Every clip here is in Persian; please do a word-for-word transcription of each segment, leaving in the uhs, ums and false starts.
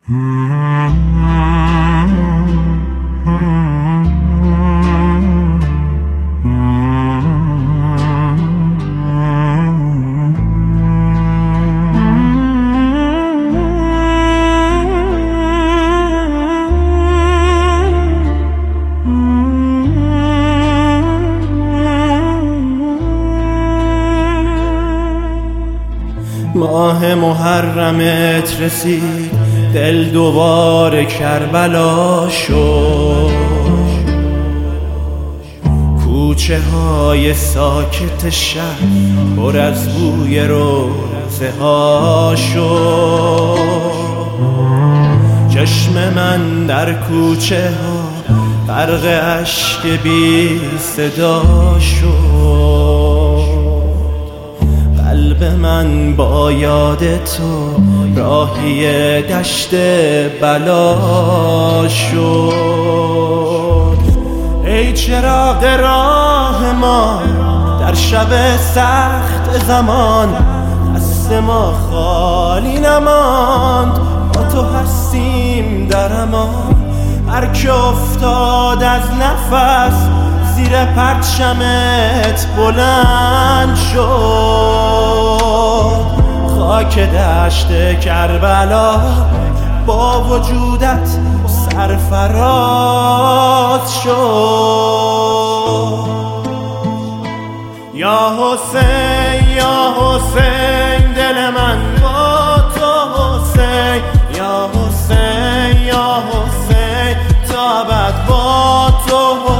ماه محرمت رسید، دل دوباره کربلا شد. کوچه های ساکت شهر پر از بوی روزه ها شد. چشم من در کوچه ها غرق اشک بی صدا شد. قلب من با یاد تو راهی دشت بلا شد. ای چراغ راه ما در شب سخت زمان، دست ما خالی نماند، با تو هستیم در امان. هر که افتاد از نفس زیر پرچمت بلند شد. خاک دشت کربلا با وجودت سرفراز شد. یا حسین یا حسین دل من با تو حسین، یا حسین یا حسین تا ابد با تو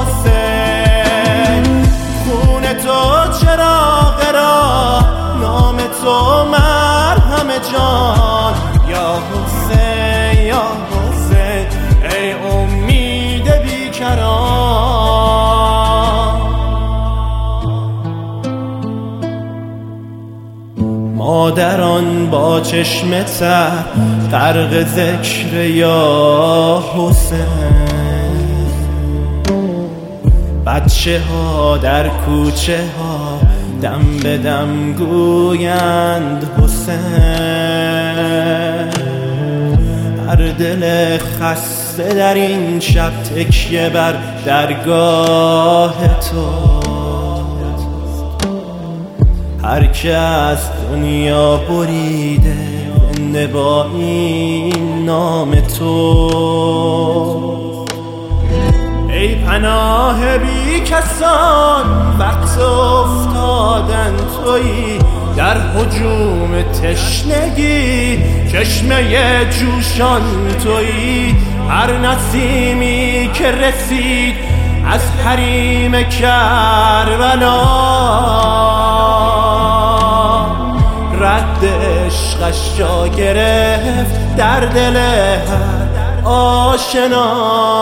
حسین. خون تو چراغ راه، نام تو مرهم جان. یا حسین یا حسین ای امید بیکران. مادران با چشم تر غرق ذکر یا حسین. بچه ها در کوچه ها دم به دم گویند حسین. هر دل خسته در این شب تکیه بر درگاه تو. هر که از دنیا بریده زنده با این نام تو. ای پناه بی کسان وقت افتادن تویی، در هجوم تشنگی چشمه جوشان تویی. هر نسیمی که رسید از حریم کربلا رد عشقش جا گرفت در دل هر آشنا.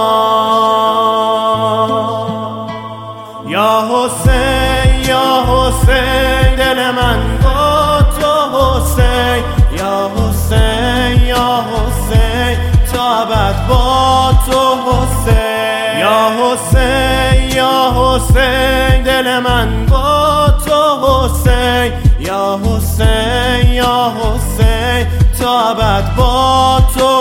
یا حسین یا حسین دل من با تو حسین، یا حسین یا حسین تا ابد با تو حسین. یا حسین یا حسین دل من با تو حسین، یا حسین یا حسین تا ابد با تو